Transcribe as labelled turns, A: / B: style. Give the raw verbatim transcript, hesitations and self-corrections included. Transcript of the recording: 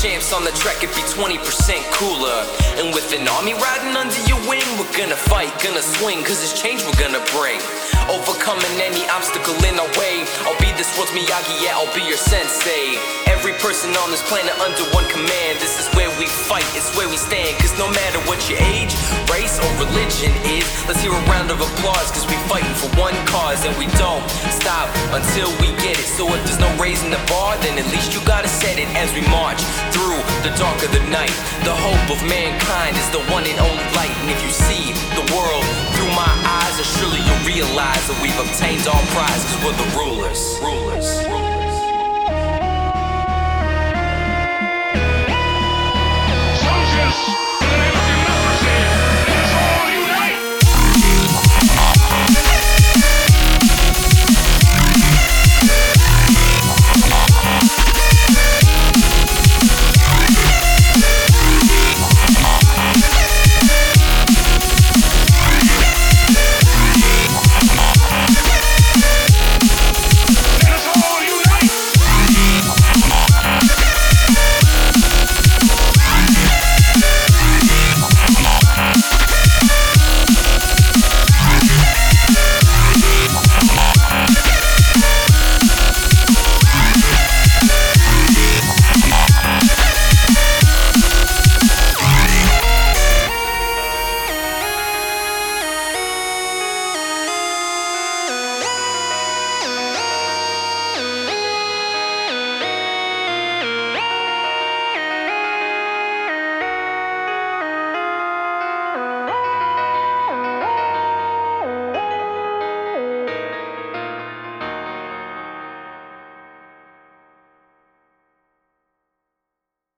A: champs on the track, it'd be twenty percent cooler. And with an army riding under your wing, we're gonna fight, gonna swing, cause it's change we're gonna bring. Overcoming any obstacle in our way. I'll be this world's Miyagi, yeah, I'll be your sensei. Every person on this planet under one command. This is where we fight, it's where we stand. Cause no matter what your age, race, or religion is, let's hear a round of applause, cause we fighting for one cause. And we don't stop until we get it. So if there's no raising the bar, then at least you gotta set it. As we march through the dark of the night, the hope of mankind is the one and only light. And if you see the world through my eyes, then surely you'll realize that we've obtained our prize, cause we're the rulers. Rulers.